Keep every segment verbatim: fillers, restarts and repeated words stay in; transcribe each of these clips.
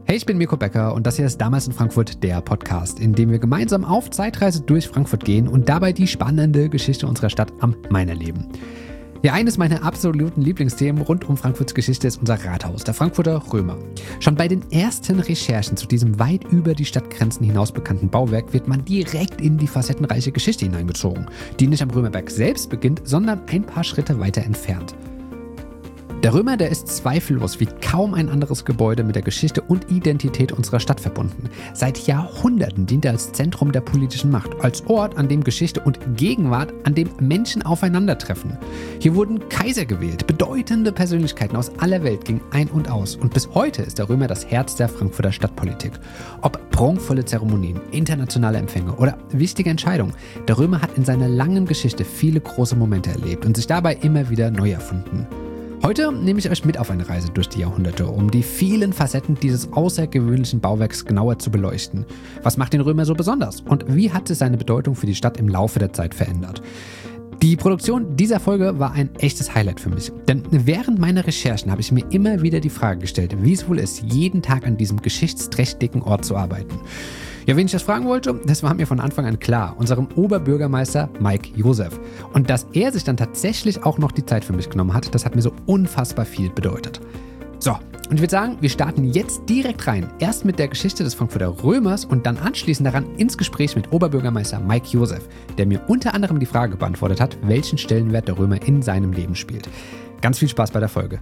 Hey, ich bin Mirko Becker und das hier ist Damals in Frankfurt, der Podcast, in dem wir gemeinsam auf Zeitreise durch Frankfurt gehen und dabei die spannende Geschichte unserer Stadt am Main erleben. Ja, eines meiner absoluten Lieblingsthemen rund um Frankfurts Geschichte ist unser Rathaus, der Frankfurter Römer. Schon bei den ersten Recherchen zu diesem weit über die Stadtgrenzen hinaus bekannten Bauwerk wird man direkt in die facettenreiche Geschichte hineingezogen, die nicht am Römerberg selbst beginnt, sondern ein paar Schritte weiter entfernt. Der Römer, der ist zweifellos wie kaum ein anderes Gebäude mit der Geschichte und Identität unserer Stadt verbunden. Seit Jahrhunderten dient er als Zentrum der politischen Macht, als Ort, an dem Geschichte und Gegenwart, an dem Menschen aufeinandertreffen. Hier wurden Kaiser gewählt, bedeutende Persönlichkeiten aus aller Welt gingen ein und aus. Und bis heute ist der Römer das Herz der Frankfurter Stadtpolitik. Ob prunkvolle Zeremonien, internationale Empfänge oder wichtige Entscheidungen, der Römer hat in seiner langen Geschichte viele große Momente erlebt und sich dabei immer wieder neu erfunden. Heute nehme ich euch mit auf eine Reise durch die Jahrhunderte, um die vielen Facetten dieses außergewöhnlichen Bauwerks genauer zu beleuchten. Was macht den Römer so besonders und wie hat sich seine Bedeutung für die Stadt im Laufe der Zeit verändert? Die Produktion dieser Folge war ein echtes Highlight für mich, denn während meiner Recherchen habe ich mir immer wieder die Frage gestellt, wie es wohl ist, jeden Tag an diesem geschichtsträchtigen Ort zu arbeiten. Ja, wen ich das fragen wollte, das war mir von Anfang an klar, unserem Oberbürgermeister Mike Josef. Und dass er sich dann tatsächlich auch noch die Zeit für mich genommen hat, das hat mir so unfassbar viel bedeutet. So, und ich würde sagen, wir starten jetzt direkt rein. Erst mit der Geschichte des Frankfurter Römers und dann anschließend daran ins Gespräch mit Oberbürgermeister Mike Josef, der mir unter anderem die Frage beantwortet hat, welchen Stellenwert der Römer in seinem Leben spielt. Ganz viel Spaß bei der Folge.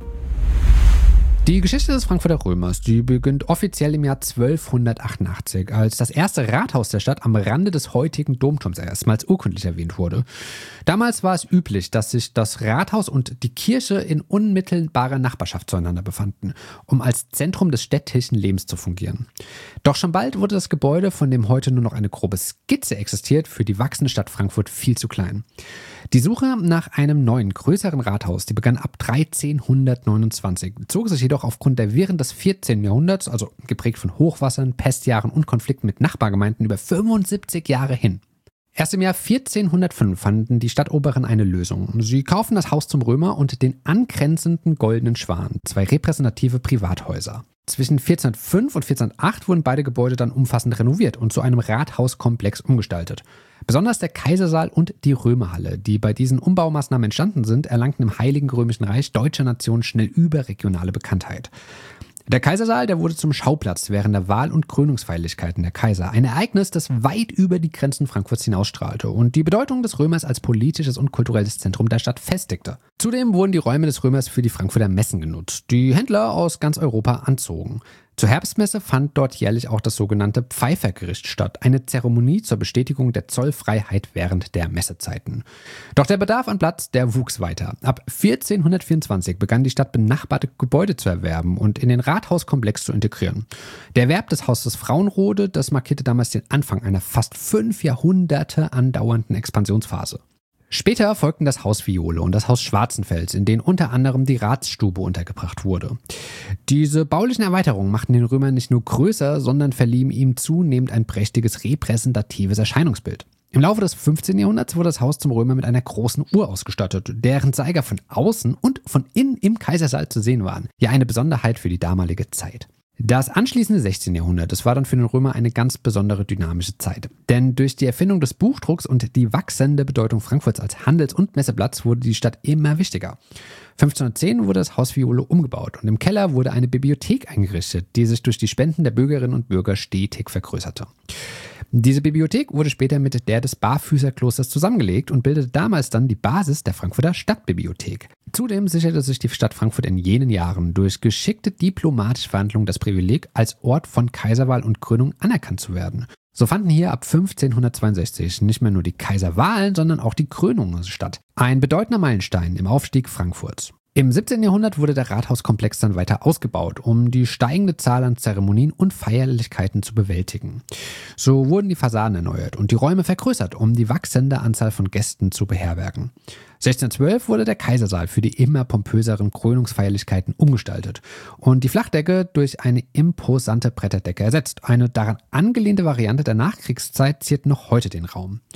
Die Geschichte des Frankfurter Römers, die beginnt offiziell im Jahr zwölfhundertachtundachtzig, als das erste Rathaus der Stadt am Rande des heutigen Domturms erstmals urkundlich erwähnt wurde. Damals war es üblich, dass sich das Rathaus und die Kirche in unmittelbarer Nachbarschaft zueinander befanden, um als Zentrum des städtischen Lebens zu fungieren. Doch schon bald wurde das Gebäude, von dem heute nur noch eine grobe Skizze existiert, für die wachsende Stadt Frankfurt viel zu klein. Die Suche nach einem neuen, größeren Rathaus, die begann ab dreizehnhundertneunundzwanzig, zog sich jedoch aufgrund der Wirren des vierzehnten Jahrhunderts, also geprägt von Hochwassern, Pestjahren und Konflikten mit Nachbargemeinden, über fünfundsiebzig Jahre hin. Erst im Jahr vierzehnhundertfünf fanden die Stadtoberen eine Lösung. Sie kauften das Haus zum Römer und den angrenzenden Goldenen Schwan, zwei repräsentative Privathäuser. Zwischen vierzehnhundertfünf und vierzehnhundertacht wurden beide Gebäude dann umfassend renoviert und zu einem Rathauskomplex umgestaltet. Besonders der Kaisersaal und die Römerhalle, die bei diesen Umbaumaßnahmen entstanden sind, erlangten im Heiligen Römischen Reich deutscher Nation schnell überregionale Bekanntheit. Der Kaisersaal, der wurde zum Schauplatz während der Wahl- und Krönungsfeierlichkeiten der Kaiser. Ein Ereignis, das weit über die Grenzen Frankfurts hinausstrahlte und die Bedeutung des Römers als politisches und kulturelles Zentrum der Stadt festigte. Zudem wurden die Räume des Römers für die Frankfurter Messen genutzt, die Händler aus ganz Europa anzogen. Zur Herbstmesse fand dort jährlich auch das sogenannte Pfeifergericht statt, eine Zeremonie zur Bestätigung der Zollfreiheit während der Messezeiten. Doch der Bedarf an Platz, der wuchs weiter. Ab vierzehnhundertvierundzwanzig begann die Stadt benachbarte Gebäude zu erwerben und in den Rathauskomplex zu integrieren. Der Erwerb des Hauses Frauenrode, das markierte damals den Anfang einer fast fünf Jahrhunderte andauernden Expansionsphase. Später folgten das Haus Viole und das Haus Schwarzenfels, in denen unter anderem die Ratsstube untergebracht wurde. Diese baulichen Erweiterungen machten den Römer nicht nur größer, sondern verliehen ihm zunehmend ein prächtiges repräsentatives Erscheinungsbild. Im Laufe des fünfzehnten Jahrhunderts wurde das Haus zum Römer mit einer großen Uhr ausgestattet, deren Zeiger von außen und von innen im Kaisersaal zu sehen waren. Ja, eine Besonderheit für die damalige Zeit. Das anschließende sechzehnte Jahrhundert, das war dann für den Römer eine ganz besondere dynamische Zeit. Denn durch die Erfindung des Buchdrucks und die wachsende Bedeutung Frankfurts als Handels- und Messeplatz wurde die Stadt immer wichtiger. fünfzehnhundertzehn wurde das Haus Viole umgebaut und im Keller wurde eine Bibliothek eingerichtet, die sich durch die Spenden der Bürgerinnen und Bürger stetig vergrößerte. Diese Bibliothek wurde später mit der des Barfüßerklosters zusammengelegt und bildete damals dann die Basis der Frankfurter Stadtbibliothek. Zudem sicherte sich die Stadt Frankfurt in jenen Jahren durch geschickte diplomatische Verhandlungen das Privileg, als Ort von Kaiserwahl und Krönung anerkannt zu werden. So fanden hier ab fünfzehnhundertzweiundsechzig nicht mehr nur die Kaiserwahlen, sondern auch die Krönungen statt. Ein bedeutender Meilenstein im Aufstieg Frankfurts. Im siebzehnten Jahrhundert wurde der Rathauskomplex dann weiter ausgebaut, um die steigende Zahl an Zeremonien und Feierlichkeiten zu bewältigen. So wurden die Fassaden erneuert und die Räume vergrößert, um die wachsende Anzahl von Gästen zu beherbergen. sechzehnhundertzwölf wurde der Kaisersaal für die immer pompöseren Krönungsfeierlichkeiten umgestaltet und die Flachdecke durch eine imposante Bretterdecke ersetzt. Eine daran angelehnte Variante der Nachkriegszeit ziert noch heute den Raum.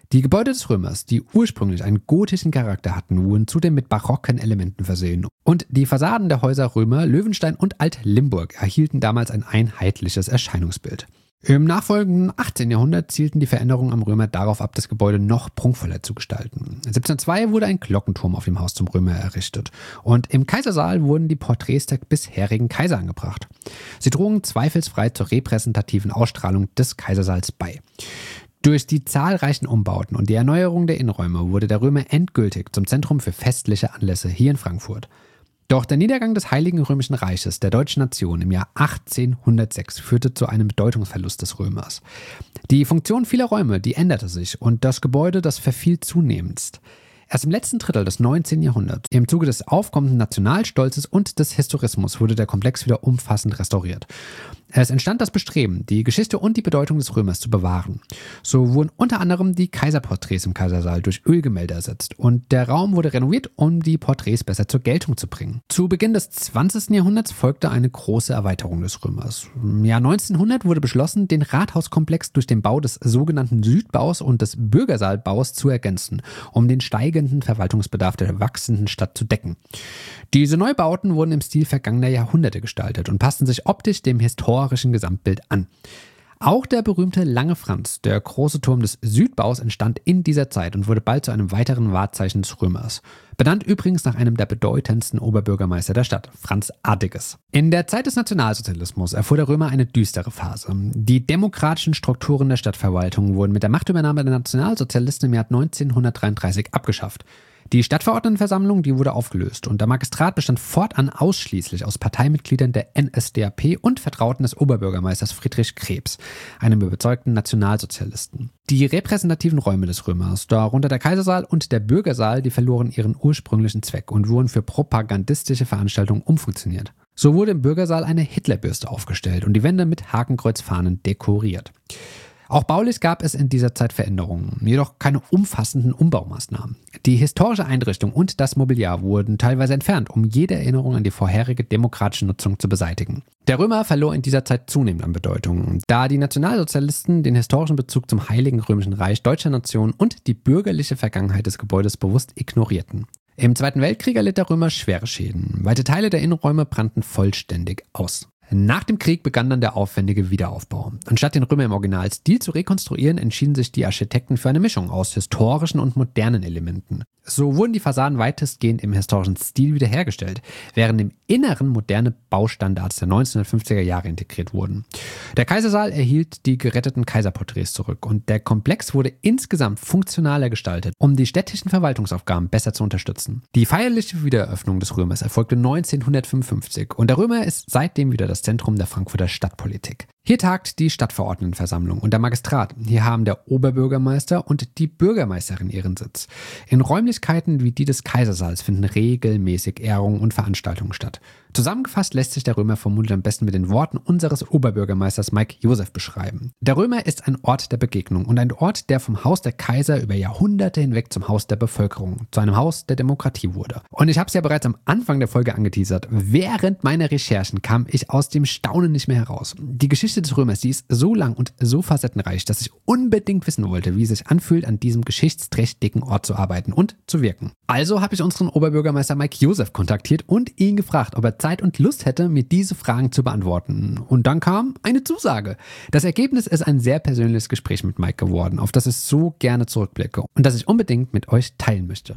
Die Gebäude des Römers, die ursprünglich einen gotischen Charakter hatten, wurden zudem mit barocken Elementen versehen. Und die Fassaden der Häuser Römer, Löwenstein und Alt-Limburg erhielten damals ein einheitliches Erscheinungsbild. Im nachfolgenden achtzehnten Jahrhundert zielten die Veränderungen am Römer darauf ab, das Gebäude noch prunkvoller zu gestalten. siebzehnhundertzwei wurde ein Glockenturm auf dem Haus zum Römer errichtet und im Kaisersaal wurden die Porträts der bisherigen Kaiser angebracht. Sie trugen zweifelsfrei zur repräsentativen Ausstrahlung des Kaisersaals bei. Durch die zahlreichen Umbauten und die Erneuerung der Innenräume wurde der Römer endgültig zum Zentrum für festliche Anlässe hier in Frankfurt. Doch der Niedergang des Heiligen Römischen Reiches der deutschen Nation im Jahr achtzehnhundertsechs führte zu einem Bedeutungsverlust des Römers. Die Funktion vieler Räume, die änderte sich und das Gebäude, das verfiel zunehmend. Erst im letzten Drittel des neunzehnten Jahrhunderts, im Zuge des aufkommenden Nationalstolzes und des Historismus, wurde der Komplex wieder umfassend restauriert. Es entstand das Bestreben, die Geschichte und die Bedeutung des Römers zu bewahren. So wurden unter anderem die Kaiserporträts im Kaisersaal durch Ölgemälde ersetzt und der Raum wurde renoviert, um die Porträts besser zur Geltung zu bringen. Zu Beginn des zwanzigsten Jahrhunderts folgte eine große Erweiterung des Römers. Im Jahr neunzehnhundert wurde beschlossen, den Rathauskomplex durch den Bau des sogenannten Südbaus und des Bürgersaalbaus zu ergänzen, um den steigenden Verwaltungsbedarf der wachsenden Stadt zu decken. Diese Neubauten wurden im Stil vergangener Jahrhunderte gestaltet und passten sich optisch dem historischen Gesamtbild an. Auch der berühmte Lange Franz, der große Turm des Südbaus, entstand in dieser Zeit und wurde bald zu einem weiteren Wahrzeichen des Römers. Benannt übrigens nach einem der bedeutendsten Oberbürgermeister der Stadt, Franz Artiges. In der Zeit des Nationalsozialismus erfuhr der Römer eine düstere Phase. Die demokratischen Strukturen der Stadtverwaltung wurden mit der Machtübernahme der Nationalsozialisten im Jahr neunzehnhundertdreiunddreißig abgeschafft. Die Stadtverordnetenversammlung, die wurde aufgelöst und der Magistrat bestand fortan ausschließlich aus Parteimitgliedern der N S D A P und Vertrauten des Oberbürgermeisters Friedrich Krebs, einem überzeugten Nationalsozialisten. Die repräsentativen Räume des Römers, darunter der Kaisersaal und der Bürgersaal, die verloren ihren ursprünglichen Zweck und wurden für propagandistische Veranstaltungen umfunktioniert. So wurde im Bürgersaal eine Hitlerbürste aufgestellt und die Wände mit Hakenkreuzfahnen dekoriert. Auch baulich gab es in dieser Zeit Veränderungen, jedoch keine umfassenden Umbaumaßnahmen. Die historische Einrichtung und das Mobiliar wurden teilweise entfernt, um jede Erinnerung an die vorherige demokratische Nutzung zu beseitigen. Der Römer verlor in dieser Zeit zunehmend an Bedeutung, da die Nationalsozialisten den historischen Bezug zum Heiligen Römischen Reich deutscher Nation und die bürgerliche Vergangenheit des Gebäudes bewusst ignorierten. Im Zweiten Weltkrieg erlitt der Römer schwere Schäden. Weite Teile der Innenräume brannten vollständig aus. Nach dem Krieg begann dann der aufwendige Wiederaufbau. Anstatt den Römer im Originalstil zu rekonstruieren, entschieden sich die Architekten für eine Mischung aus historischen und modernen Elementen. So wurden die Fassaden weitestgehend im historischen Stil wiederhergestellt, während im Inneren moderne Baustandards der neunzehnhundertfünfziger Jahre integriert wurden. Der Kaisersaal erhielt die geretteten Kaiserporträts zurück und der Komplex wurde insgesamt funktionaler gestaltet, um die städtischen Verwaltungsaufgaben besser zu unterstützen. Die feierliche Wiedereröffnung des Römers erfolgte neunzehnhundertfünfundfünfzig und der Römer ist seitdem wieder das Zentrum der Frankfurter Stadtpolitik. Hier tagt die Stadtverordnetenversammlung und der Magistrat. Hier haben der Oberbürgermeister und die Bürgermeisterin ihren Sitz. In Räumlichkeiten wie die des Kaisersaals finden regelmäßig Ehrungen und Veranstaltungen statt. Zusammengefasst lässt sich der Römer vermutlich am besten mit den Worten unseres Oberbürgermeisters Mike Joseph beschreiben. Der Römer ist ein Ort der Begegnung und ein Ort, der vom Haus der Kaiser über Jahrhunderte hinweg zum Haus der Bevölkerung, zu einem Haus der Demokratie wurde. Und ich habe es ja bereits am Anfang der Folge angeteasert. Während meiner Recherchen kam ich aus dem Staunen nicht mehr heraus. Die Geschichte des Römers, die ist so lang und so facettenreich, dass ich unbedingt wissen wollte, wie es sich anfühlt, an diesem geschichtsträchtigen Ort zu arbeiten und zu wirken. Also habe ich unseren Oberbürgermeister Mike Joseph kontaktiert und ihn gefragt, ob er Zeit und Lust hätte, mir diese Fragen zu beantworten. Und dann kam eine Zusage. Das Ergebnis ist ein sehr persönliches Gespräch mit Mike geworden, auf das ich so gerne zurückblicke und das ich unbedingt mit euch teilen möchte.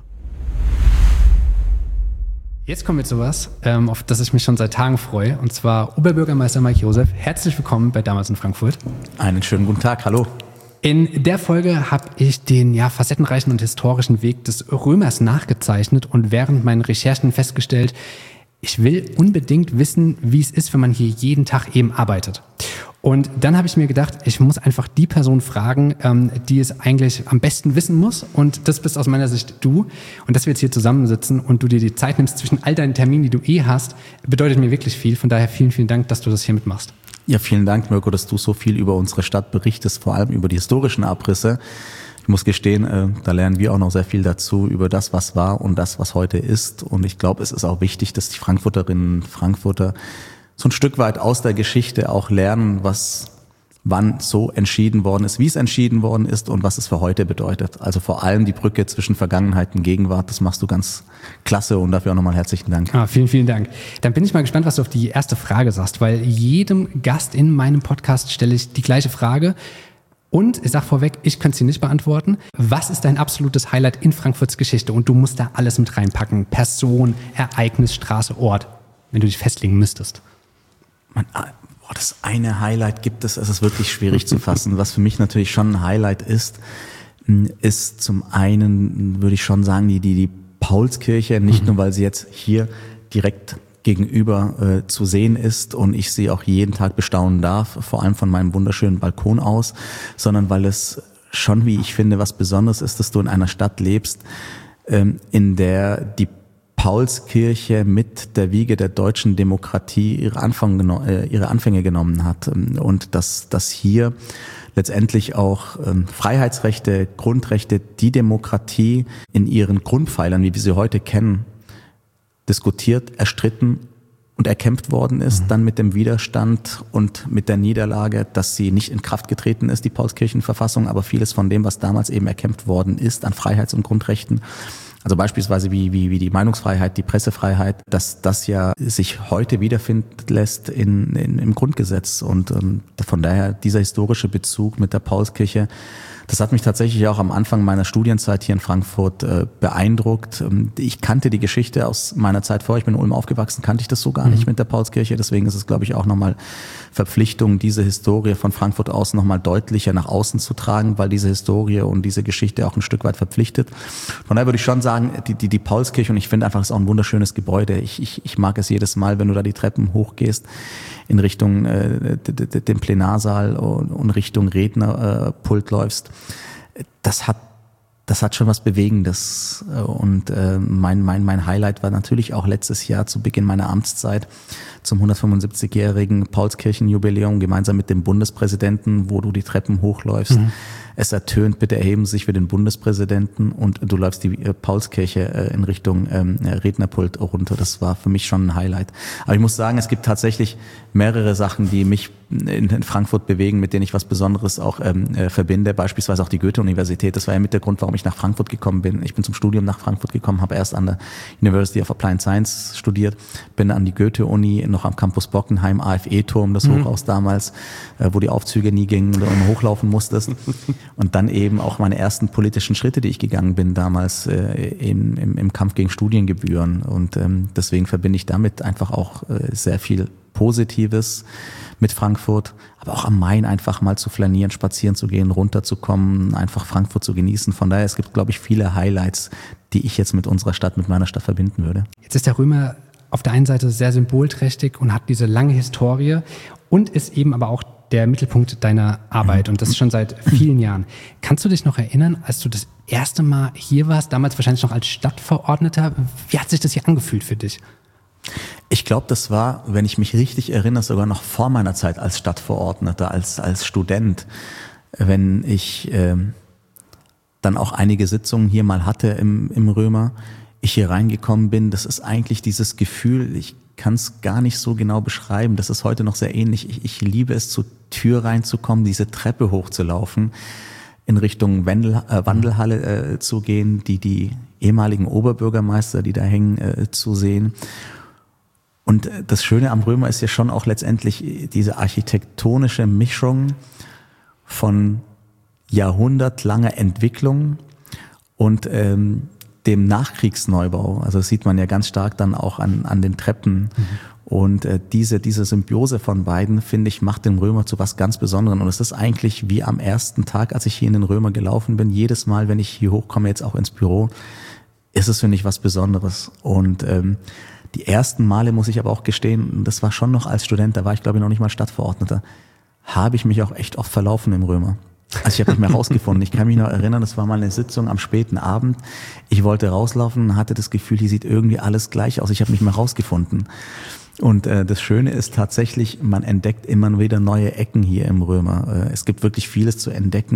Jetzt kommen wir zu was, ähm, auf das ich mich schon seit Tagen freue, und zwar Oberbürgermeister Mike Joseph. Herzlich willkommen bei Damals in Frankfurt. Einen schönen guten Tag, hallo. In der Folge habe ich den ja, facettenreichen und historischen Weg des Römers nachgezeichnet und während meinen Recherchen festgestellt, ich will unbedingt wissen, wie es ist, wenn man hier jeden Tag eben arbeitet. Und dann habe ich mir gedacht, ich muss einfach die Person fragen, ähm, die es eigentlich am besten wissen muss. Und das bist aus meiner Sicht du. Und dass wir jetzt hier zusammensitzen und du dir die Zeit nimmst zwischen all deinen Terminen, die du eh hast, bedeutet mir wirklich viel. Von daher vielen, vielen Dank, dass du das hier mitmachst. Ja, vielen Dank, Mirko, dass du so viel über unsere Stadt berichtest, vor allem über die historischen Abrisse. Ich muss gestehen, äh, da lernen wir auch noch sehr viel dazu über das, was war und das, was heute ist. Und ich glaube, es ist auch wichtig, dass die Frankfurterinnen und Frankfurter so ein Stück weit aus der Geschichte auch lernen, was wann so entschieden worden ist, wie es entschieden worden ist und was es für heute bedeutet. Also vor allem die Brücke zwischen Vergangenheit und Gegenwart, das machst du ganz klasse und dafür auch nochmal herzlichen Dank. Ah, vielen, vielen Dank. Dann bin ich mal gespannt, was du auf die erste Frage sagst, weil jedem Gast in meinem Podcast stelle ich die gleiche Frage und ich sage vorweg, ich könnte sie nicht beantworten. Was ist dein absolutes Highlight in Frankfurts Geschichte? Und du musst da alles mit reinpacken. Person, Ereignis, Straße, Ort, wenn du dich festlegen müsstest. Man, Oh, das eine Highlight gibt es, es ist wirklich schwierig zu fassen. Was für mich natürlich schon ein Highlight ist, ist zum einen, würde ich schon sagen, die, die, die Paulskirche, nicht mhm. nur, weil sie jetzt hier direkt gegenüber äh, zu sehen ist und ich sie auch jeden Tag bestaunen darf, vor allem von meinem wunderschönen Balkon aus, sondern weil es schon, wie ich finde, was Besonderes ist, dass du in einer Stadt lebst, ähm, in der die Paulskirche mit der Wiege der deutschen Demokratie ihre, Anfang, äh, ihre Anfänge genommen hat und dass, dass hier letztendlich auch ähm, Freiheitsrechte, Grundrechte, die Demokratie in ihren Grundpfeilern, wie wir sie heute kennen, diskutiert, erstritten und erkämpft worden ist, mhm. dann mit dem Widerstand und mit der Niederlage, dass sie nicht in Kraft getreten ist, die Paulskirchenverfassung, aber vieles von dem, was damals eben erkämpft worden ist an Freiheits- und Grundrechten, also beispielsweise wie, wie, wie die Meinungsfreiheit, die Pressefreiheit, dass das ja sich heute wiederfinden lässt in, in, im Grundgesetz. Und ähm, von daher dieser historische Bezug mit der Paulskirche, das hat mich tatsächlich auch am Anfang meiner Studienzeit hier in Frankfurt äh, beeindruckt. Ich kannte die Geschichte aus meiner Zeit vor, ich bin in Ulm aufgewachsen, kannte ich das so gar mhm. nicht mit der Paulskirche. Deswegen ist es, glaube ich, auch nochmal Verpflichtung, diese Historie von Frankfurt aus nochmal deutlicher nach außen zu tragen, weil diese Historie und diese Geschichte auch ein Stück weit verpflichtet. Von daher würde ich schon sagen, die, die, die Paulskirche, und ich finde einfach, es ist auch ein wunderschönes Gebäude. Ich, ich, ich mag es jedes Mal, wenn du da die Treppen hochgehst in Richtung äh, dem Plenarsaal und, und Richtung Rednerpult äh, läufst. Das hat Das hat schon was Bewegendes und äh, mein, mein, mein Highlight war natürlich auch letztes Jahr zu Beginn meiner Amtszeit zum hundertfünfundsiebzigjährigen Paulskirchenjubiläum gemeinsam mit dem Bundespräsidenten, wo du die Treppen hochläufst. Mhm. Es ertönt, bitte erheben Sie sich für den Bundespräsidenten und du läufst die äh, Paulskirche äh, in Richtung ähm, Rednerpult runter. Das war für mich schon ein Highlight. Aber ich muss sagen, es gibt tatsächlich mehrere Sachen, die mich in, in Frankfurt bewegen, mit denen ich was Besonderes auch ähm, äh, verbinde. Beispielsweise auch die Goethe-Universität. Das war ja mit der Grund, warum ich nach Frankfurt gekommen bin. Ich bin zum Studium nach Frankfurt gekommen, habe erst an der University of Applied Science studiert, bin an die Goethe-Uni noch am Campus Bockenheim, A F E-Turm, das mhm. Hochhaus damals, äh, wo die Aufzüge nie gingen und du immer hochlaufen musstest. Und dann eben auch meine ersten politischen Schritte, die ich gegangen bin damals äh, in, im, im Kampf gegen Studiengebühren. Und ähm, deswegen verbinde ich damit einfach auch äh, sehr viel Positives mit Frankfurt, aber auch am Main einfach mal zu flanieren, spazieren zu gehen, runterzukommen, einfach Frankfurt zu genießen. Von daher, es gibt, glaube ich, viele Highlights, die ich jetzt mit unserer Stadt, mit meiner Stadt verbinden würde. Jetzt ist der Römer auf der einen Seite sehr symbolträchtig und hat diese lange Historie und ist eben aber auch der Mittelpunkt deiner Arbeit und das schon seit vielen Jahren. Kannst du dich noch erinnern, als du das erste Mal hier warst, damals wahrscheinlich noch als Stadtverordneter, wie hat sich das hier angefühlt für dich? Ich glaube, das war, wenn ich mich richtig erinnere, sogar noch vor meiner Zeit als Stadtverordneter, als als Student, wenn ich äh, dann auch einige Sitzungen hier mal hatte im, im Römer, ich hier reingekommen bin, das ist eigentlich dieses Gefühl, ich kann es gar nicht so genau beschreiben, das ist heute noch sehr ähnlich. Ich, ich liebe es, zur Tür reinzukommen, diese Treppe hochzulaufen, in Richtung Wendel, äh, Wandelhalle äh, zu gehen, die die ehemaligen Oberbürgermeister, die da hängen, äh, zu sehen. Und das Schöne am Römer ist ja schon auch letztendlich diese architektonische Mischung von jahrhundertlanger Entwicklung und ähm, dem Nachkriegsneubau. Also das sieht man ja ganz stark dann auch an, an den Treppen. Mhm. Und äh, diese, diese Symbiose von beiden, finde ich, macht den Römer zu was ganz Besonderem. Und es ist eigentlich wie am ersten Tag, als ich hier in den Römer gelaufen bin, jedes Mal, wenn ich hier hochkomme, jetzt auch ins Büro, ist es, finde ich, was Besonderes. Und ähm, die ersten Male, muss ich aber auch gestehen, das war schon noch als Student, da war ich glaube ich noch nicht mal Stadtverordneter, habe ich mich auch echt oft verlaufen im Römer. Also ich habe nicht mehr rausgefunden. Ich kann mich noch erinnern, das war mal eine Sitzung am späten Abend. Ich wollte rauslaufen und hatte das Gefühl, hier sieht irgendwie alles gleich aus. Ich habe nicht mehr rausgefunden. Und äh, das Schöne ist tatsächlich, man entdeckt immer wieder neue Ecken hier im Römer. Äh, es gibt wirklich vieles zu entdecken. Ich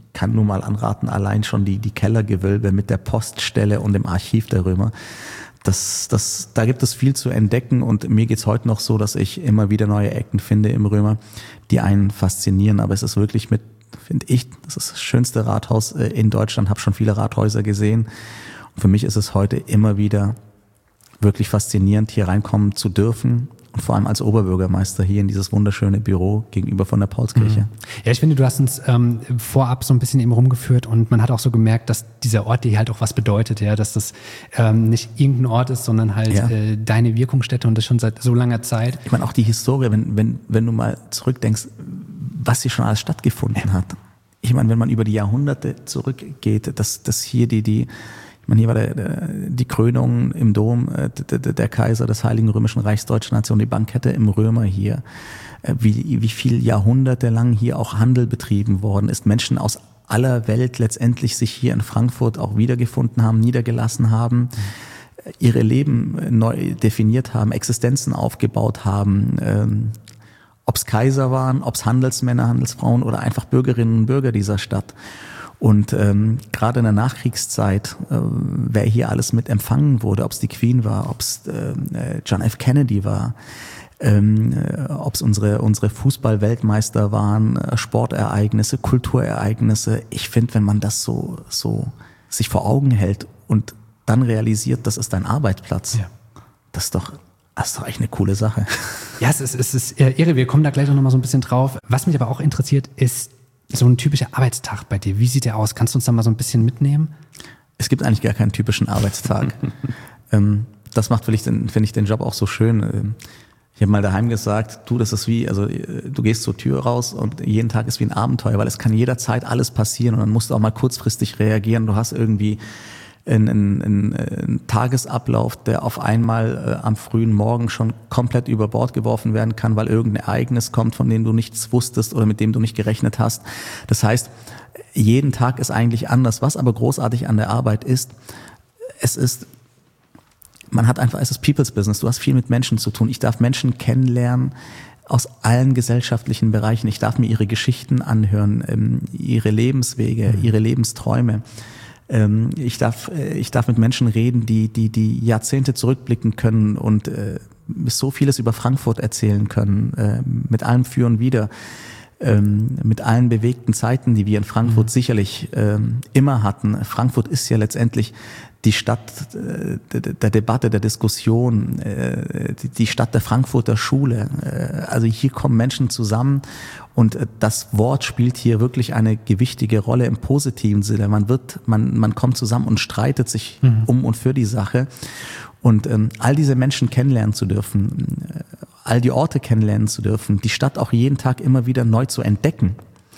kann nur mal anraten, allein schon die, die Kellergewölbe mit der Poststelle und dem Archiv der Römer. Das, das, da gibt es viel zu entdecken und mir geht's heute noch so, dass ich immer wieder neue Ecken finde im Römer, die einen faszinieren. Aber es ist wirklich mit, finde ich, das ist das schönste Rathaus in Deutschland, habe schon viele Rathäuser gesehen. Und für mich ist es heute immer wieder wirklich faszinierend, hier reinkommen zu dürfen. Und vor allem als Oberbürgermeister hier in dieses wunderschöne Büro gegenüber von der Paulskirche. Ja, ich finde, du hast uns ähm, vorab so ein bisschen eben rumgeführt und man hat auch so gemerkt, dass dieser Ort dir halt auch was bedeutet, ja, dass das ähm, nicht irgendein Ort ist, sondern halt ja. äh, deine Wirkungsstätte und das schon seit so langer Zeit. Ich meine auch die Historie, wenn wenn wenn du mal zurückdenkst, was hier schon alles stattgefunden ja. hat. Ich meine, wenn man über die Jahrhunderte zurückgeht, dass dass hier die die Ich meine, hier war der, der, die Krönung im Dom, äh, der, der Kaiser des Heiligen Römischen Reichs Deutscher Nation, die Bankette im Römer hier, äh, wie, wie viel Jahrhunderte lang hier auch Handel betrieben worden ist, Menschen aus aller Welt letztendlich sich hier in Frankfurt auch wiedergefunden haben, niedergelassen haben, mhm. ihre Leben neu definiert haben, Existenzen aufgebaut haben, ähm, ob es Kaiser waren, ob es Handelsmänner, Handelsfrauen oder einfach Bürgerinnen und Bürger dieser Stadt. Und ähm, gerade in der Nachkriegszeit, äh, wer hier alles mit empfangen wurde, ob es die Queen war, ob es äh, John F. Kennedy war, ähm, äh, ob es unsere unsere Fußball-Weltmeister waren, äh, Sportereignisse, Kulturereignisse. Ich finde, wenn man das so so sich vor Augen hält und dann realisiert, das ist dein Arbeitsplatz, ja. das ist doch das ist doch echt eine coole Sache. Ja, es ist, es ist irre. Wir kommen da gleich noch mal so ein bisschen drauf. Was mich aber auch interessiert, ist so ein typischer Arbeitstag bei dir. Wie sieht der aus? Kannst du uns da mal so ein bisschen mitnehmen? Es gibt eigentlich gar keinen typischen Arbeitstag. ähm, das macht, finde ich, den, finde ich den Job auch so schön. Ich habe mal daheim gesagt, du, das ist wie, also du gehst zur Tür raus und jeden Tag ist wie ein Abenteuer, weil es kann jederzeit alles passieren und dann musst du auch mal kurzfristig reagieren. Du hast irgendwie einen, einen, einen Tagesablauf, der auf einmal äh, am frühen Morgen schon komplett über Bord geworfen werden kann, weil irgendein Ereignis kommt, von dem du nichts wusstest oder mit dem du nicht gerechnet hast. Das heißt, jeden Tag ist eigentlich anders. Was aber großartig an der Arbeit ist, es ist, man hat einfach, es ist People's Business. Du hast viel mit Menschen zu tun. Ich darf Menschen kennenlernen aus allen gesellschaftlichen Bereichen. Ich darf mir ihre Geschichten anhören, ähm, ihre Lebenswege, mhm. ihre Lebensträume. Ich darf, ich darf mit Menschen reden, die, die, die Jahrzehnte zurückblicken können und äh, so vieles über Frankfurt erzählen können, äh, mit allem Für und Wider, ähm, mit allen bewegten Zeiten, die wir in Frankfurt mhm. sicherlich ähm, immer hatten. Frankfurt ist ja letztendlich die Stadt äh, der, der Debatte, der Diskussion, äh, die, die Stadt der Frankfurter Schule. Äh, also hier kommen Menschen zusammen und äh, das Wort spielt hier wirklich eine gewichtige Rolle im positiven Sinne. Man wird, man, man kommt zusammen und streitet sich mhm. um und für die Sache. Und ähm, all diese Menschen kennenlernen zu dürfen, äh, all die Orte kennenlernen zu dürfen, die Stadt auch jeden Tag immer wieder neu zu entdecken.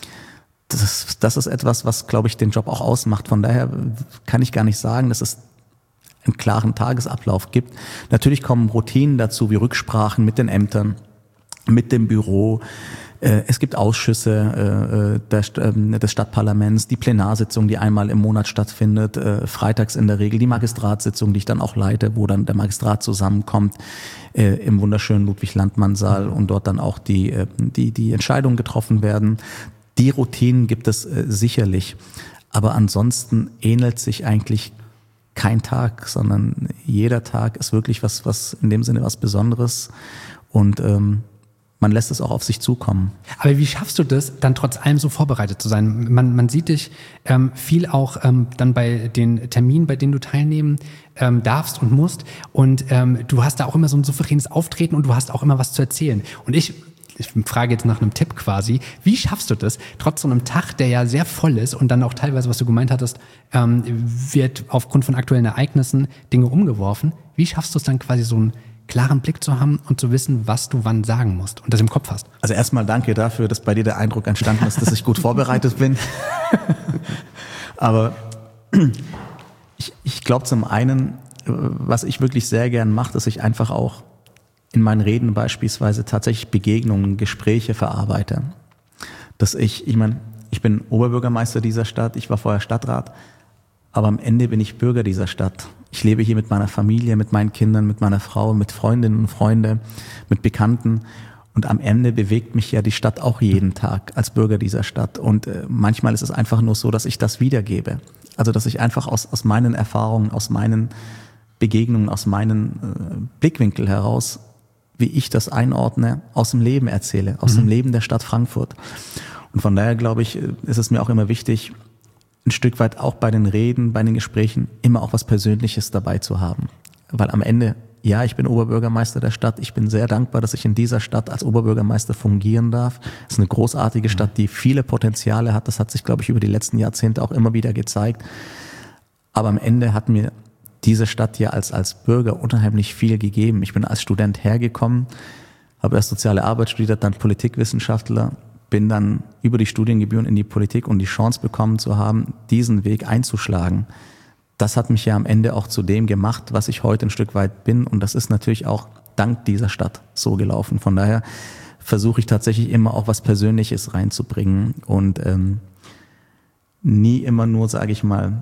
Das, das ist etwas, was, glaube ich, den Job auch ausmacht. Von daher kann ich gar nicht sagen, dass es einen klaren Tagesablauf gibt. Natürlich kommen Routinen dazu, wie Rücksprachen mit den Ämtern, mit dem Büro. Es gibt Ausschüsse des Stadtparlaments, die Plenarsitzung, die einmal im Monat stattfindet, freitags in der Regel die Magistratssitzung, die ich dann auch leite, wo dann der Magistrat zusammenkommt im wunderschönen Ludwig-Landmann-Saal und dort dann auch die, die, die Entscheidungen getroffen werden. Die Routinen gibt es äh, sicherlich, aber ansonsten ähnelt sich eigentlich kein Tag, sondern jeder Tag ist wirklich was, was in dem Sinne was Besonderes und ähm, man lässt es auch auf sich zukommen. Aber wie schaffst du das, dann trotz allem so vorbereitet zu sein? Man, man sieht dich ähm, viel auch ähm, dann bei den Terminen, bei denen du teilnehmen ähm, darfst und musst und ähm, du hast da auch immer so ein souveränes Auftreten und du hast auch immer was zu erzählen. Und ich Ich frage jetzt nach einem Tipp quasi. Wie schaffst du das, trotz so einem Tag, der ja sehr voll ist und dann auch teilweise, was du gemeint hattest, ähm, wird aufgrund von aktuellen Ereignissen Dinge umgeworfen. Wie schaffst du es dann quasi so einen klaren Blick zu haben und zu wissen, was du wann sagen musst und das im Kopf hast? Also erstmal danke dafür, dass bei dir der Eindruck entstanden ist, dass ich gut vorbereitet bin. Aber ich, ich glaube zum einen, was ich wirklich sehr gern mache, dass ich einfach auch in meinen Reden beispielsweise tatsächlich Begegnungen, Gespräche verarbeite. Dass ich, ich meine, ich bin Oberbürgermeister dieser Stadt, ich war vorher Stadtrat, aber am Ende bin ich Bürger dieser Stadt. Ich lebe hier mit meiner Familie, mit meinen Kindern, mit meiner Frau, mit Freundinnen und Freunden, mit Bekannten Und am Ende bewegt mich ja die Stadt auch jeden Tag als Bürger dieser Stadt. Und äh, manchmal ist es einfach nur so, dass ich das wiedergebe. Also dass ich einfach aus, aus meinen Erfahrungen, aus meinen Begegnungen, aus meinen äh, Blickwinkel heraus, wie ich das einordne, aus dem Leben erzähle, aus mhm. dem Leben der Stadt Frankfurt. Und von daher, glaube ich, ist es mir auch immer wichtig, ein Stück weit auch bei den Reden, bei den Gesprächen immer auch was Persönliches dabei zu haben. Weil am Ende, ja, ich bin Oberbürgermeister der Stadt. Ich bin sehr dankbar, dass ich in dieser Stadt als Oberbürgermeister fungieren darf. Es ist eine großartige Stadt, die viele Potenziale hat. Das hat sich, glaube ich, über die letzten Jahrzehnte auch immer wieder gezeigt. Aber am Ende hat mir diese Stadt ja als, als Bürger unheimlich viel gegeben. Ich bin als Student hergekommen, habe erst soziale Arbeit studiert, dann Politikwissenschaftler, bin dann über die Studiengebühren in die Politik und die Chance bekommen zu haben, diesen Weg einzuschlagen. Das hat mich ja am Ende auch zu dem gemacht, was ich heute ein Stück weit bin. Und das ist natürlich auch dank dieser Stadt so gelaufen. Von daher versuche ich tatsächlich immer auch was Persönliches reinzubringen und ähm, nie immer nur, sage ich mal,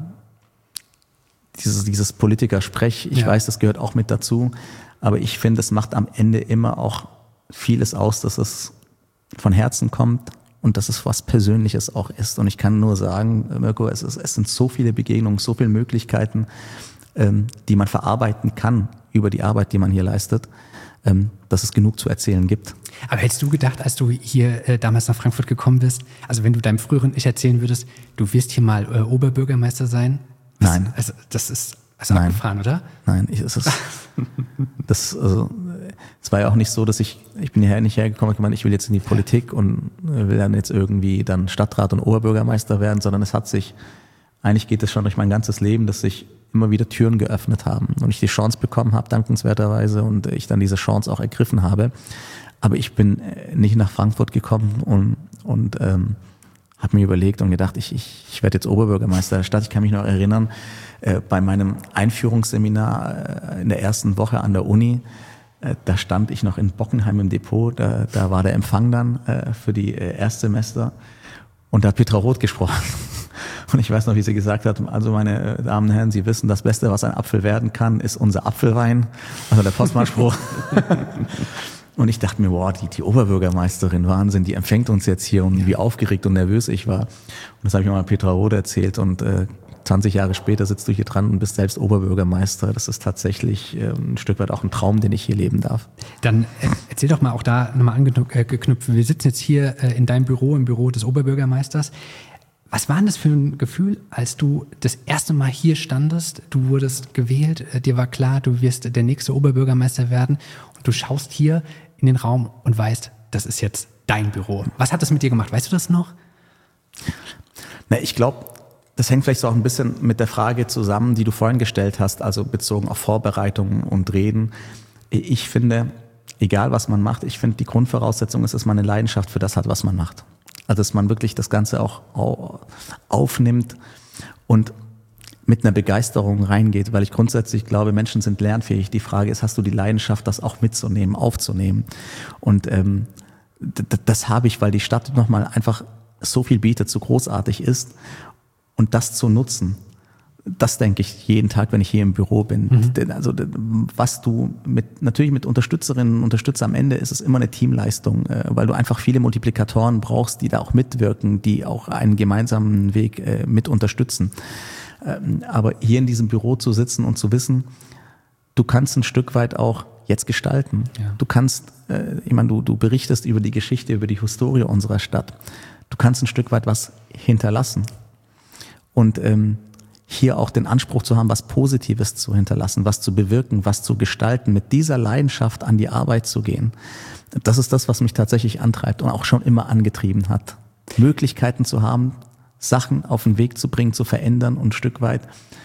dieses, dieses Politiker-Sprech. Ich ja. weiß, das gehört auch mit dazu. Aber ich finde, es macht am Ende immer auch vieles aus, dass es von Herzen kommt und dass es was Persönliches auch ist. Und ich kann nur sagen, Mirko, es, ist, es sind so viele Begegnungen, so viele Möglichkeiten, ähm, die man verarbeiten kann über die Arbeit, die man hier leistet, ähm, dass es genug zu erzählen gibt. Aber hättest du gedacht, als du hier äh, damals nach Frankfurt gekommen bist, also wenn du deinem früheren Ich erzählen würdest, du wirst hier mal äh, Oberbürgermeister sein? Was, Nein. Also, das ist also Nein. abgefahren, oder? Nein, ich, es ist, das, also, es war ja auch nicht so, dass ich, ich bin hierher nicht hergekommen, ich meine, ich will jetzt in die Politik und will dann jetzt irgendwie dann Stadtrat und Oberbürgermeister werden, sondern es hat sich, eigentlich geht es schon durch mein ganzes Leben, dass sich immer wieder Türen geöffnet haben und ich die Chance bekommen habe, dankenswerterweise, und ich dann diese Chance auch ergriffen habe. Aber ich bin nicht nach Frankfurt gekommen und, und ähm, habe mir überlegt und gedacht, ich, ich, ich werde jetzt Oberbürgermeister der Stadt. Ich kann mich noch erinnern, äh, bei meinem Einführungsseminar äh, in der ersten Woche an der Uni, äh, da stand ich noch in Bockenheim im Depot, da, da war der Empfang dann äh, für die äh, Erstsemester und da hat Petra Roth gesprochen. Und ich weiß noch, wie sie gesagt hat, also meine Damen und Herren, Sie wissen, das Beste, was ein Apfel werden kann, ist unser Apfelwein, also der Postmarkspruch. Und ich dachte mir, wow, die, die Oberbürgermeisterin, Wahnsinn, die empfängt uns jetzt hier und wie aufgeregt und nervös ich war. Und das habe ich mal Petra Roth erzählt und äh, zwanzig Jahre später sitzt du hier dran und bist selbst Oberbürgermeister. Das ist tatsächlich äh, ein Stück weit auch ein Traum, den ich hier leben darf. Dann äh, erzähl doch mal auch da nochmal angeknüpft. Wir sitzen jetzt hier äh, in deinem Büro, im Büro des Oberbürgermeisters. Was war denn das für ein Gefühl, als du das erste Mal hier standest? Du wurdest gewählt, äh, dir war klar, du wirst der nächste Oberbürgermeister werden und du schaust hier in den Raum und weißt, das ist jetzt dein Büro. Was hat das mit dir gemacht? Weißt du das noch? Na, ich glaube, das hängt vielleicht so auch ein bisschen mit der Frage zusammen, die du vorhin gestellt hast, also bezogen auf Vorbereitungen und Reden. Ich finde, egal was man macht, ich finde, die Grundvoraussetzung ist, dass man eine Leidenschaft für das hat, was man macht. Also, dass man wirklich das Ganze auch aufnimmt und mit einer Begeisterung reingeht, weil ich grundsätzlich glaube, Menschen sind lernfähig. Die Frage ist, hast du die Leidenschaft, das auch mitzunehmen, aufzunehmen? Und ähm, d- das habe ich, weil die Stadt nochmal einfach so viel bietet, so großartig ist. Und das zu nutzen, das denke ich jeden Tag, wenn ich hier im Büro bin. Mhm. Also was du mit, natürlich mit Unterstützerinnen und Unterstützern am Ende ist es immer eine Teamleistung, weil du einfach viele Multiplikatoren brauchst, die da auch mitwirken, die auch einen gemeinsamen Weg mit unterstützen. Aber hier in diesem Büro zu sitzen und zu wissen, du kannst ein Stück weit auch jetzt gestalten. Ja. Du kannst, ich meine, du, du berichtest über die Geschichte, über die Historie unserer Stadt. Du kannst ein Stück weit was hinterlassen. Und ähm, hier auch den Anspruch zu haben, was Positives zu hinterlassen, was zu bewirken, was zu gestalten, mit dieser Leidenschaft an die Arbeit zu gehen. Das ist das, was mich tatsächlich antreibt und auch schon immer angetrieben hat. Möglichkeiten zu haben, Sachen auf den Weg zu bringen, zu verändern und ein Stück weit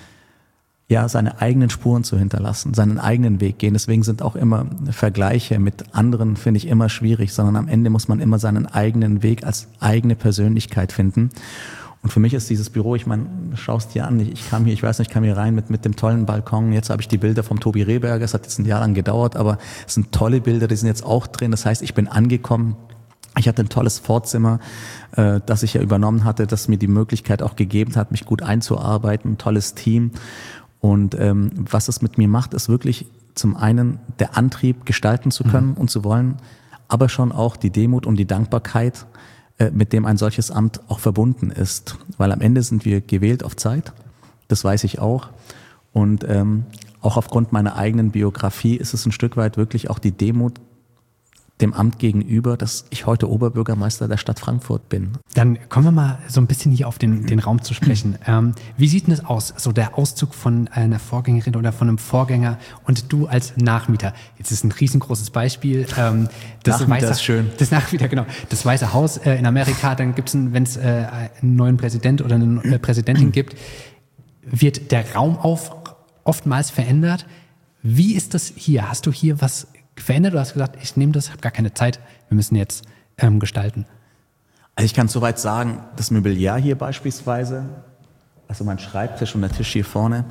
ja seine eigenen Spuren zu hinterlassen, seinen eigenen Weg gehen. Deswegen sind auch immer Vergleiche mit anderen, finde ich, immer schwierig, sondern am Ende muss man immer seinen eigenen Weg als eigene Persönlichkeit finden. Und für mich ist dieses Büro, ich meine, schaust dir an, ich kam hier, ich weiß nicht, ich kam hier rein mit mit dem tollen Balkon. Jetzt habe ich die Bilder vom Tobi Rehberger, es hat jetzt ein Jahr lang gedauert, aber es sind tolle Bilder, die sind jetzt auch drin. Das heißt, ich bin angekommen. Ich hatte ein tolles Vorzimmer, äh, das ich ja übernommen hatte, das mir die Möglichkeit auch gegeben hat, mich gut einzuarbeiten, ein tolles Team. Und ähm, was es mit mir macht, ist wirklich zum einen der Antrieb, gestalten zu können mhm. und zu wollen, aber schon auch die Demut und die Dankbarkeit, äh, mit dem ein solches Amt auch verbunden ist. Weil am Ende sind wir gewählt auf Zeit, das weiß ich auch. Und ähm, auch aufgrund meiner eigenen Biografie ist es ein Stück weit wirklich auch die Demut dem Amt gegenüber, dass ich heute Oberbürgermeister der Stadt Frankfurt bin. Dann kommen wir mal so ein bisschen hier auf den, den Raum zu sprechen. Ähm, wie sieht denn das aus, so der Auszug von einer Vorgängerin oder von einem Vorgänger und du als Nachmieter? Jetzt ist ein riesengroßes Beispiel. Ähm, das Nachmieter Weiße, ist schön. Das Nachmieter, genau. Das Weiße Haus äh, in Amerika, dann gibt es, wenn es äh, einen neuen Präsident oder eine äh, Präsidentin gibt, wird der Raum auf, oftmals verändert. Wie ist das hier? Hast du hier was verändert oder hast du gesagt, ich nehme das, habe gar keine Zeit, wir müssen jetzt ähm, gestalten? Also ich kann soweit sagen, das Mobiliar hier beispielsweise, also mein Schreibtisch und der Tisch hier vorne,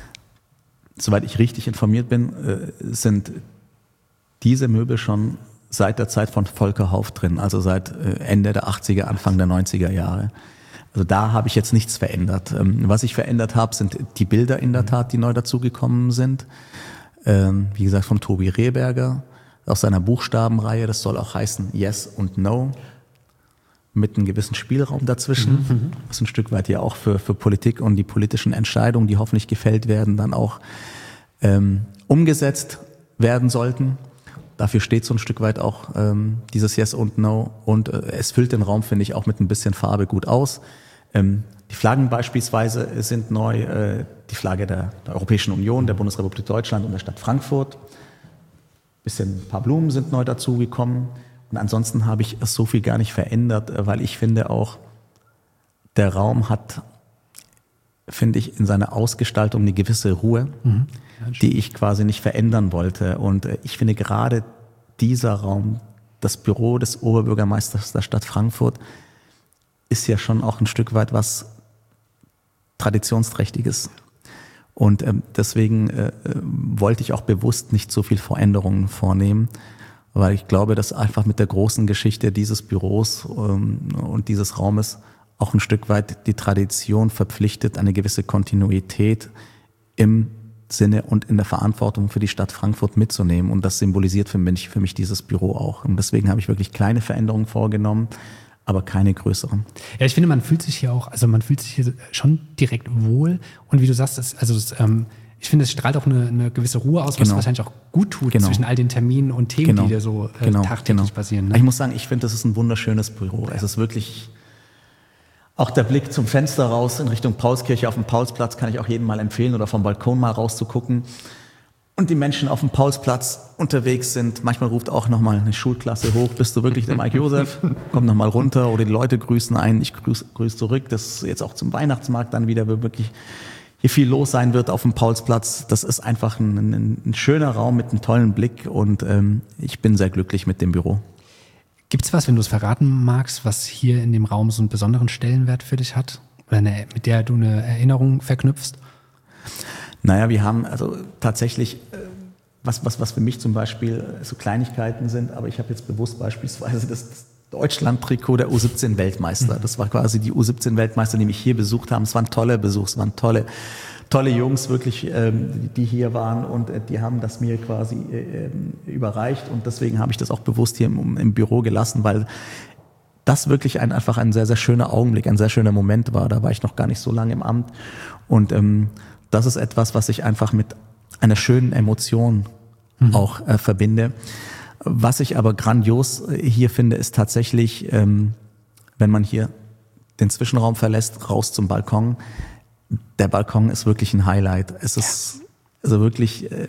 soweit ich richtig informiert bin, äh, sind diese Möbel schon seit der Zeit von Volker Hauff drin, also seit äh, Ende der achtziger, Anfang der neunziger Jahre. Also da habe ich jetzt nichts verändert. Ähm, was ich verändert habe, sind die Bilder in der Tat, die neu dazugekommen sind. Ähm, wie gesagt, von Tobi Rehberger aus seiner Buchstabenreihe. Das soll auch heißen Yes und No. Mit einem gewissen Spielraum dazwischen. Mhm. Was ein Stück weit ja auch für, für Politik und die politischen Entscheidungen, die hoffentlich gefällt werden, dann auch ähm, umgesetzt werden sollten. Dafür steht so ein Stück weit auch ähm, dieses Yes und No. Und äh, es füllt den Raum, finde ich, auch mit ein bisschen Farbe gut aus. Ähm, Die Flaggen beispielsweise sind neu, äh, die Flagge der, der Europäischen Union, der Bundesrepublik Deutschland und der Stadt Frankfurt. Bisschen ein paar Blumen sind neu dazugekommen. Und ansonsten habe ich so viel gar nicht verändert, weil ich finde auch, der Raum hat, finde ich, in seiner Ausgestaltung eine gewisse Ruhe, mhm. ja, die ich quasi nicht verändern wollte. Und ich finde gerade dieser Raum, das Büro des Oberbürgermeisters der Stadt Frankfurt, ist ja schon auch ein Stück weit was Traditionsträchtiges. Und ähm, deswegen äh, wollte ich auch bewusst nicht so viel Veränderungen vornehmen, weil ich glaube, dass einfach mit der großen Geschichte dieses Büros ähm, und dieses Raumes auch ein Stück weit die Tradition verpflichtet, eine gewisse Kontinuität im Sinne und in der Verantwortung für die Stadt Frankfurt mitzunehmen. Und das symbolisiert für mich, für mich dieses Büro auch. Und deswegen habe ich wirklich kleine Veränderungen vorgenommen, aber keine größeren. Ja, ich finde, man fühlt sich hier auch, also man fühlt sich hier schon direkt wohl. Und wie du sagst, das, also das, ähm, ich finde, es strahlt auch eine, eine gewisse Ruhe aus, was genau. wahrscheinlich auch gut tut genau. zwischen all den Terminen und Themen, genau. die da so äh, genau. tagtäglich genau. passieren. Ne? Ich muss sagen, ich finde, das ist ein wunderschönes Büro. Ja. Es ist wirklich auch der Blick zum Fenster raus in Richtung Paulskirche auf dem Paulsplatz kann ich auch jedem mal empfehlen oder vom Balkon mal rauszugucken. Und die Menschen auf dem Paulsplatz unterwegs sind. Manchmal ruft auch nochmal eine Schulklasse hoch. Bist du wirklich der Mike Josef? Komm nochmal runter. Oder die Leute grüßen einen. Ich grüße grüß zurück. Das jetzt auch zum Weihnachtsmarkt dann wieder wirklich hier viel los sein wird auf dem Paulsplatz. Das ist einfach ein, ein, ein schöner Raum mit einem tollen Blick. Und ähm, ich bin sehr glücklich mit dem Büro. Gibt's was, wenn du es verraten magst, was hier in dem Raum so einen besonderen Stellenwert für dich hat? Oder eine, mit der du eine Erinnerung verknüpfst? Naja, wir haben also tatsächlich, was, was, was für mich zum Beispiel so Kleinigkeiten sind, aber ich habe jetzt bewusst beispielsweise das Deutschland-Trikot der U siebzehn Weltmeister. Das war quasi die U siebzehn Weltmeister, die mich hier besucht haben. Es waren tolle Besuche, es waren tolle, tolle Jungs wirklich, die hier waren und die haben das mir quasi überreicht und deswegen habe ich das auch bewusst hier im, im Büro gelassen, weil das wirklich ein, einfach ein sehr, sehr schöner Augenblick, ein sehr schöner Moment war. Da war ich noch gar nicht so lange im Amt und ähm, das ist etwas, was ich einfach mit einer schönen Emotion mhm. auch äh, verbinde. Was ich aber grandios hier finde, ist tatsächlich, ähm, wenn man hier den Zwischenraum verlässt, raus zum Balkon. Der Balkon ist wirklich ein Highlight. Es ist ja. also wirklich äh,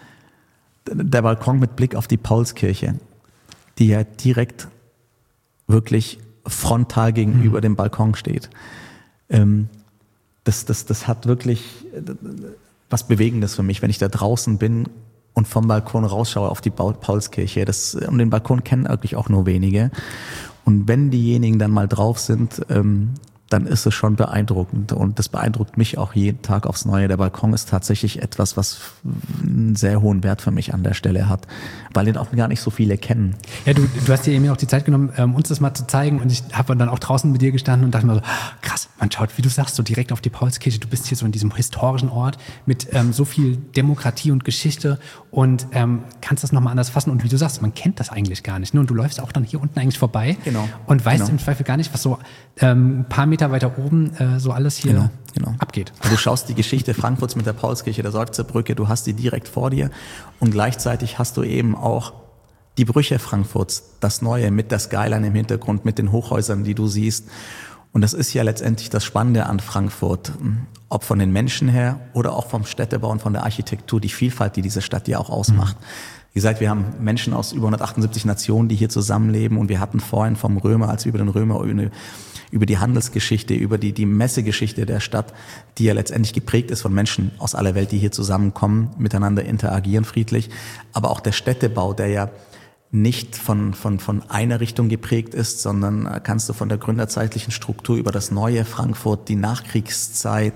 der Balkon mit Blick auf die Paulskirche, die ja direkt wirklich frontal gegenüber mhm. dem Balkon steht. Ähm, Das, das, das hat wirklich was Bewegendes für mich, wenn ich da draußen bin und vom Balkon rausschaue auf die Paulskirche. Das, und den Balkon kennen wirklich auch nur wenige. Und wenn diejenigen dann mal drauf sind, ähm, dann ist es schon beeindruckend und das beeindruckt mich auch jeden Tag aufs Neue. Der Balkon ist tatsächlich etwas, was einen sehr hohen Wert für mich an der Stelle hat, weil den auch gar nicht so viele kennen. Ja, du, du hast dir eben auch die Zeit genommen, um uns das mal zu zeigen und ich habe dann auch draußen mit dir gestanden und dachte mir so, krass, man schaut, wie du sagst, so direkt auf die Paulskirche, du bist hier so in diesem historischen Ort mit ähm, so viel Demokratie und Geschichte und ähm, kannst das nochmal anders fassen und wie du sagst, man kennt das eigentlich gar nicht, ne? Und du läufst auch dann hier unten eigentlich vorbei genau. und weißt genau. im Zweifel gar nicht, was so ähm, ein paar Meter weiter oben äh, so alles hier genau, genau. abgeht. Du schaust die Geschichte Frankfurts mit der Paulskirche, der Seufzerbrücke, du hast die direkt vor dir und gleichzeitig hast du eben auch die Brüche Frankfurts, das Neue mit der Skyline im Hintergrund, mit den Hochhäusern, die du siehst. Und das ist ja letztendlich das Spannende an Frankfurt, ob von den Menschen her oder auch vom Städtebau und von der Architektur, die Vielfalt, die diese Stadt ja auch ausmacht. Mhm. Wie gesagt, wir haben Menschen aus über hundertachtundsiebzig Nationen, die hier zusammenleben und wir hatten vorhin vom Römer, als wir über den Römer, über die Handelsgeschichte, über die, die Messegeschichte der Stadt, die ja letztendlich geprägt ist von Menschen aus aller Welt, die hier zusammenkommen, miteinander interagieren friedlich, aber auch der Städtebau, der ja nicht von, von, von einer Richtung geprägt ist, sondern kannst du von der gründerzeitlichen Struktur über das neue Frankfurt, die Nachkriegszeit,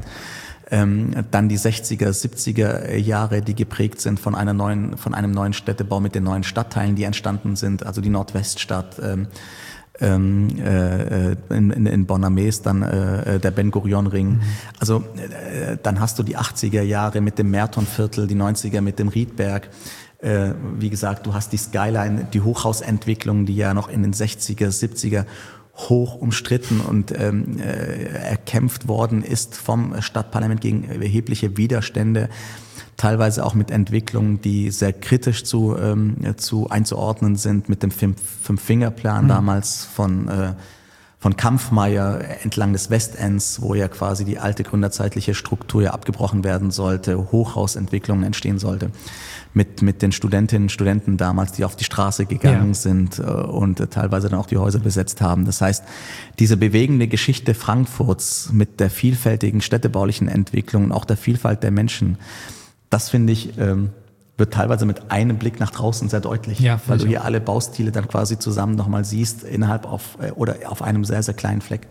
ähm, dann die sechziger, siebziger Jahre, die geprägt sind von einer neuen, von einem neuen Städtebau mit den neuen Stadtteilen, die entstanden sind, also die Nordweststadt, ähm, ähm, äh, in, in, in Bonn-am-Mees, dann äh, der Ben-Gurion-Ring. Mhm. Also äh, dann hast du die achtziger Jahre mit dem Mertonviertel, die neunziger mit dem Riedberg. Äh, wie gesagt, du hast die Skyline, die Hochhausentwicklung, die ja noch in den sechziger, siebziger hoch umstritten und ähm, äh, erkämpft worden ist vom Stadtparlament gegen erhebliche Widerstände, teilweise auch mit Entwicklungen, die sehr kritisch zu, ähm, zu einzuordnen sind, mit dem Fünf-Finger-Plan mhm. damals von äh, von Kampfmeier entlang des Westends, wo ja quasi die alte gründerzeitliche Struktur ja abgebrochen werden sollte, Hochhausentwicklungen entstehen sollte, mit mit den Studentinnen und Studenten damals, die auf die Straße gegangen ja. sind äh, und äh, teilweise dann auch die Häuser besetzt haben. Das heißt, diese bewegende Geschichte Frankfurts mit der vielfältigen städtebaulichen Entwicklung und auch der Vielfalt der Menschen, das finde ich, ähm, wird teilweise mit einem Blick nach draußen sehr deutlich, ja, weil du hier alle Baustile dann quasi zusammen nochmal siehst, innerhalb auf oder auf einem sehr, sehr kleinen Fleck.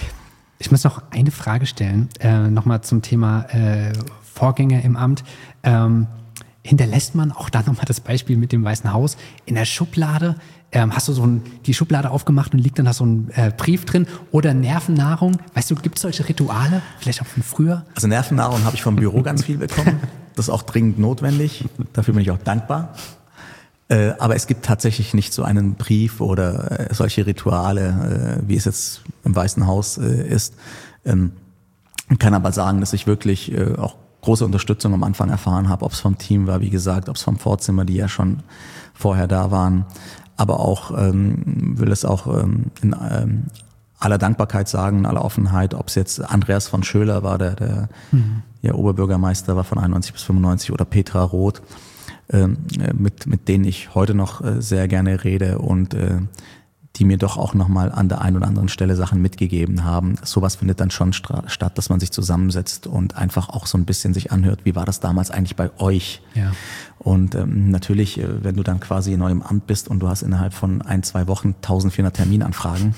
Ich muss noch eine Frage stellen, äh, nochmal zum Thema äh, Vorgänge im Amt. Ähm, hinterlässt man auch da nochmal das Beispiel mit dem Weißen Haus in der Schublade? Ähm, hast du so ein, die Schublade aufgemacht und liegt dann da so ein äh, Brief drin oder Nervennahrung? Weißt du, gibt es solche Rituale, vielleicht auch von früher? Also Nervennahrung habe ich vom Büro ganz viel bekommen. Das ist auch dringend notwendig. Dafür bin ich auch dankbar. Äh, aber es gibt tatsächlich nicht so einen Brief oder äh, solche Rituale, äh, wie es jetzt im Weißen Haus äh, ist. Ähm, ich kann aber sagen, dass ich wirklich äh, auch große Unterstützung am Anfang erfahren habe, ob es vom Team war, wie gesagt, ob es vom Vorzimmer, die ja schon vorher da waren. Aber auch, ähm, will es auch ähm, in ähm, aller Dankbarkeit sagen, in aller Offenheit, ob es jetzt Andreas von Schöler war, der, der mhm. ja, Oberbürgermeister war von einundneunzig bis fünfundneunzig, oder Petra Roth, ähm, mit, mit denen ich heute noch äh, sehr gerne rede und äh, die mir doch auch nochmal an der einen oder anderen Stelle Sachen mitgegeben haben. Sowas findet dann schon stra- statt, dass man sich zusammensetzt und einfach auch so ein bisschen sich anhört, wie war das damals eigentlich bei euch? Ja. Und ähm, natürlich, äh, wenn du dann quasi neu im Amt bist und du hast innerhalb von ein, zwei Wochen eintausendvierhundert Terminanfragen,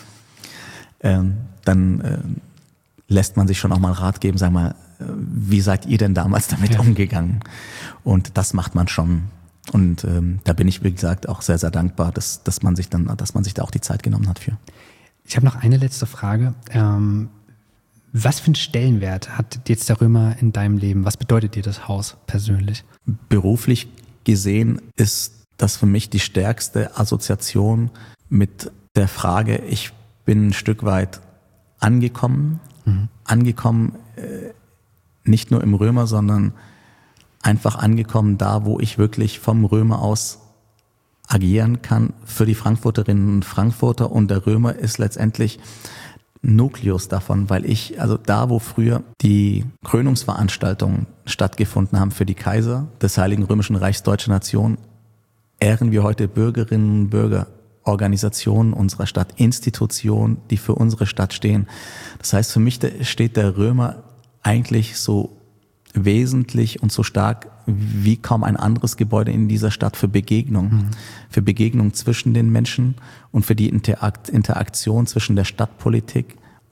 ähm, dann äh, lässt man sich schon auch mal Rat geben, sag mal, äh, wie seid ihr denn damals damit ja. umgegangen? Und das macht man schon. Und ähm, da bin ich, wie gesagt, auch sehr, sehr dankbar, dass, dass man sich dann, dass man sich da auch die Zeit genommen hat für. Ich habe noch eine letzte Frage. Ähm, was für einen Stellenwert hat jetzt der Römer in deinem Leben? Was bedeutet dir das Haus persönlich? Beruflich gesehen ist das für mich die stärkste Assoziation mit der Frage, ich bin ein Stück weit angekommen, mhm. angekommen äh, nicht nur im Römer, sondern einfach angekommen da, wo ich wirklich vom Römer aus agieren kann für die Frankfurterinnen und Frankfurter, und der Römer ist letztendlich Nukleus davon, weil ich, also da, wo früher die Krönungsveranstaltungen stattgefunden haben für die Kaiser des Heiligen Römischen Reichs Deutscher Nation, ehren wir heute Bürgerinnen und Bürger, Organisationen unserer Stadt, Institutionen, die für unsere Stadt stehen. Das heißt, für mich steht der Römer eigentlich so wesentlich und so stark wie kaum ein anderes Gebäude in dieser Stadt für Begegnung, mhm. für Begegnung zwischen den Menschen und für die Interakt- Interaktion zwischen der Stadtpolitik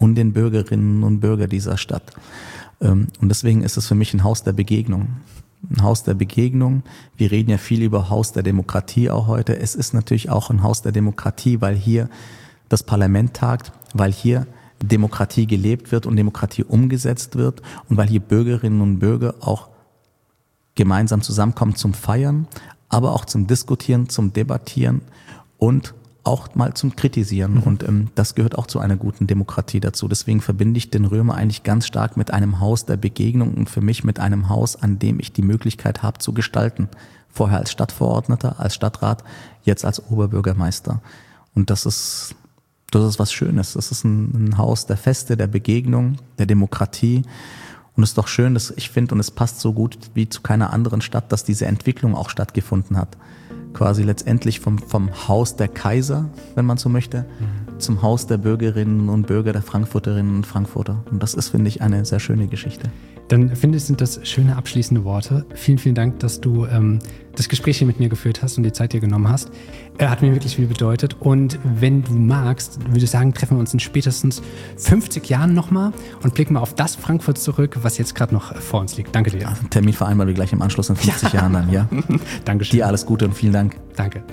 und den Bürgerinnen und Bürgern dieser Stadt. Und deswegen ist es für mich ein Haus der Begegnung. Ein Haus der Begegnung. Wir reden ja viel über Haus der Demokratie auch heute. Es ist natürlich auch ein Haus der Demokratie, weil hier das Parlament tagt, weil hier Demokratie gelebt wird und Demokratie umgesetzt wird und weil hier Bürgerinnen und Bürger auch gemeinsam zusammenkommen zum Feiern, aber auch zum Diskutieren, zum Debattieren und auch mal zum Kritisieren. Mhm. Und ähm, das gehört auch zu einer guten Demokratie dazu. Deswegen verbinde ich den Römer eigentlich ganz stark mit einem Haus der Begegnung und für mich mit einem Haus, an dem ich die Möglichkeit habe zu gestalten. Vorher als Stadtverordneter, als Stadtrat, jetzt als Oberbürgermeister. Und das ist, das ist was Schönes. Das ist ein, ein Haus der Feste, der Begegnung, der Demokratie. Und es ist doch schön, dass ich finde, und es passt so gut wie zu keiner anderen Stadt, dass diese Entwicklung auch stattgefunden hat. Quasi letztendlich vom, vom Haus der Kaiser, wenn man so möchte, mhm. zum Haus der Bürgerinnen und Bürger, der Frankfurterinnen und Frankfurter. Und das ist, finde ich, eine sehr schöne Geschichte. Dann finde ich, sind das schöne abschließende Worte. Vielen, vielen Dank, dass du ähm, das Gespräch hier mit mir geführt hast und die Zeit dir genommen hast. Äh, hat mir wirklich viel bedeutet. Und wenn du magst, würde ich sagen, treffen wir uns in spätestens fünfzig Jahren nochmal und blicken mal auf das Frankfurt zurück, was jetzt gerade noch vor uns liegt. Danke dir. Ja, Termin vereinbaren wir gleich im Anschluss in fünfzig ja. Jahren dann, ja? Dankeschön. Dir alles Gute und vielen Dank. Danke.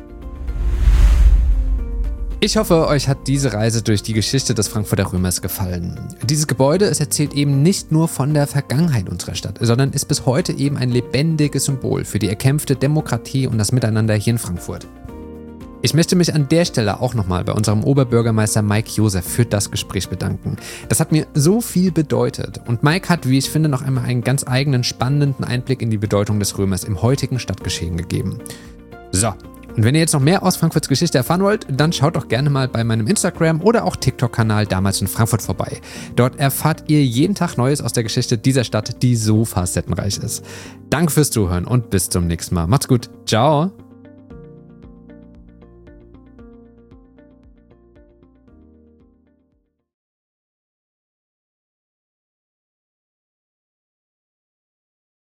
Ich hoffe, euch hat diese Reise durch die Geschichte des Frankfurter Römers gefallen. Dieses Gebäude, es erzählt eben nicht nur von der Vergangenheit unserer Stadt, sondern ist bis heute eben ein lebendiges Symbol für die erkämpfte Demokratie und das Miteinander hier in Frankfurt. Ich möchte mich an der Stelle auch nochmal bei unserem Oberbürgermeister Mike Josef für das Gespräch bedanken. Das hat mir so viel bedeutet und Mike hat, wie ich finde, noch einmal einen ganz eigenen, spannenden Einblick in die Bedeutung des Römers im heutigen Stadtgeschehen gegeben. So. Und wenn ihr jetzt noch mehr aus Frankfurts Geschichte erfahren wollt, dann schaut doch gerne mal bei meinem Instagram- oder auch TikTok-Kanal Damals in Frankfurt vorbei. Dort erfahrt ihr jeden Tag Neues aus der Geschichte dieser Stadt, die so facettenreich ist. Danke fürs Zuhören und bis zum nächsten Mal. Macht's gut. Ciao.